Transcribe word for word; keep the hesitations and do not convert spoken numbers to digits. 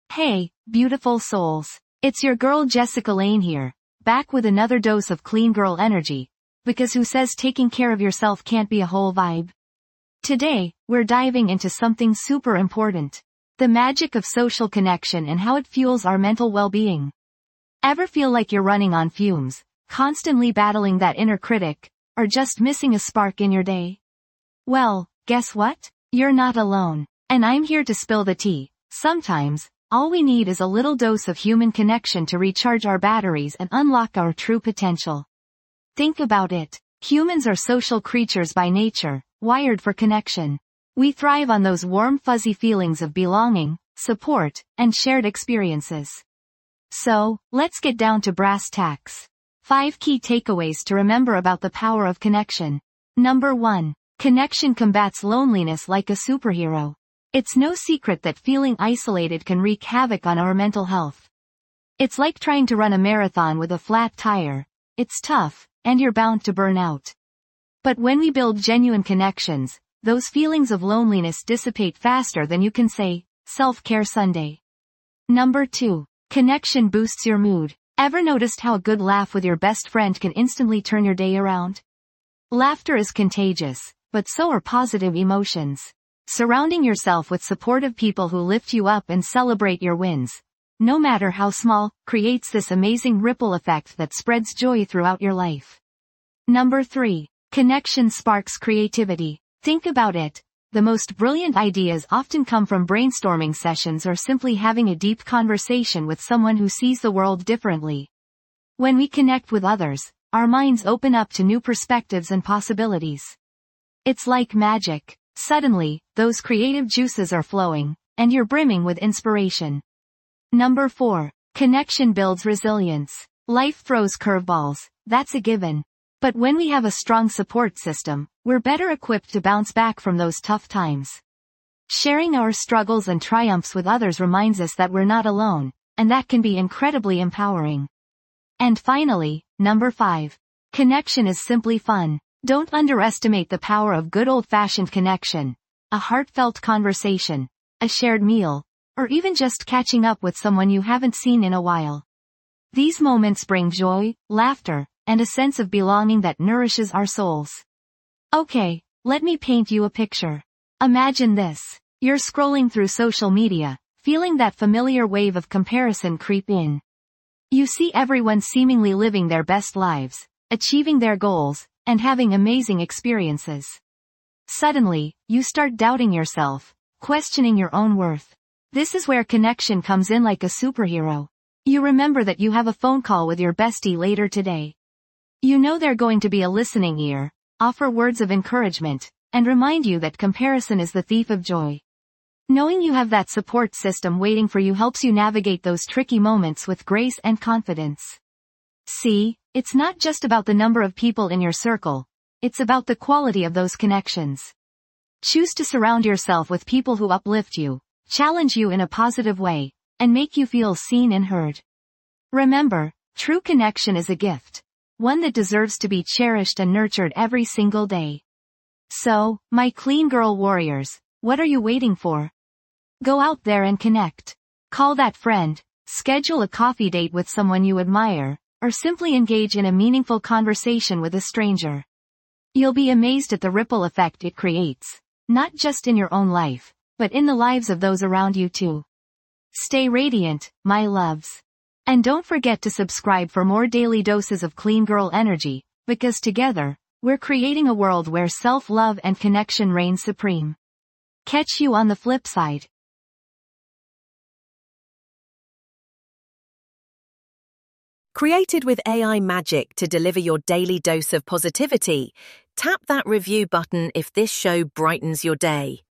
Hey, beautiful souls. It's your girl Jessica Lane here, back with another dose of clean girl energy, because who says taking care of yourself can't be a whole vibe? Today, we're diving into something super important. The magic of social connection and how it fuels our mental well-being. Ever feel like you're running on fumes, constantly battling that inner critic, or just missing a spark in your day? Well, guess what? You're not alone. And I'm here to spill the tea. Sometimes, all we need is a little dose of human connection to recharge our batteries and unlock our true potential. Think about it. Humans are social creatures by nature, wired for connection. We thrive on those warm fuzzy feelings of belonging, support, and shared experiences. So, let's get down to brass tacks. Five key takeaways to remember about the power of connection. Number one. Connection combats loneliness like a superhero. It's no secret that feeling isolated can wreak havoc on our mental health. It's like trying to run a marathon with a flat tire. It's tough, and you're bound to burn out. But when we build genuine connections, those feelings of loneliness dissipate faster than you can say, self-care Sunday. Number two. Connection boosts your mood. Ever noticed how a good laugh with your best friend can instantly turn your day around? Laughter is contagious, but so are positive emotions. Surrounding yourself with supportive people who lift you up and celebrate your wins, no matter how small, creates this amazing ripple effect that spreads joy throughout your life. Number three. Connection sparks creativity. Think about it. The most brilliant ideas often come from brainstorming sessions or simply having a deep conversation with someone who sees the world differently. When we connect with others, our minds open up to new perspectives and possibilities. It's like magic. Suddenly, those creative juices are flowing, and you're brimming with inspiration. Number four. Connection builds resilience. Life throws curveballs, that's a given. But when we have a strong support system, we're better equipped to bounce back from those tough times. Sharing our struggles and triumphs with others reminds us that we're not alone, and that can be incredibly empowering. And finally, number five. Connection is simply fun. Don't underestimate the power of good old-fashioned connection. A heartfelt conversation, a shared meal, or even just catching up with someone you haven't seen in a while. These moments bring joy, laughter, and a sense of belonging that nourishes our souls. Okay, let me paint you a picture. Imagine this. You're scrolling through social media, feeling that familiar wave of comparison creep in. You see everyone seemingly living their best lives, achieving their goals, and having amazing experiences. Suddenly, you start doubting yourself, questioning your own worth. This is where connection comes in like a superhero. You remember that you have a phone call with your bestie later today. You know they're going to be a listening ear, offer words of encouragement, and remind you that comparison is the thief of joy. Knowing you have that support system waiting for you helps you navigate those tricky moments with grace and confidence. See, it's not just about the number of people in your circle, it's about the quality of those connections. Choose to surround yourself with people who uplift you, challenge you in a positive way, and make you feel seen and heard. Remember, true connection is a gift. One that deserves to be cherished and nurtured every single day. So, my clean girl warriors, what are you waiting for? Go out there and connect. Call that friend, schedule a coffee date with someone you admire, or simply engage in a meaningful conversation with a stranger. You'll be amazed at the ripple effect it creates, not just in your own life, but in the lives of those around you too. Stay radiant, my loves. And don't forget to subscribe for more daily doses of clean girl energy, because together, we're creating a world where self-love and connection reign supreme. Catch you on the flip side. Created with A I magic to deliver your daily dose of positivity, tap that review button if this show brightens your day.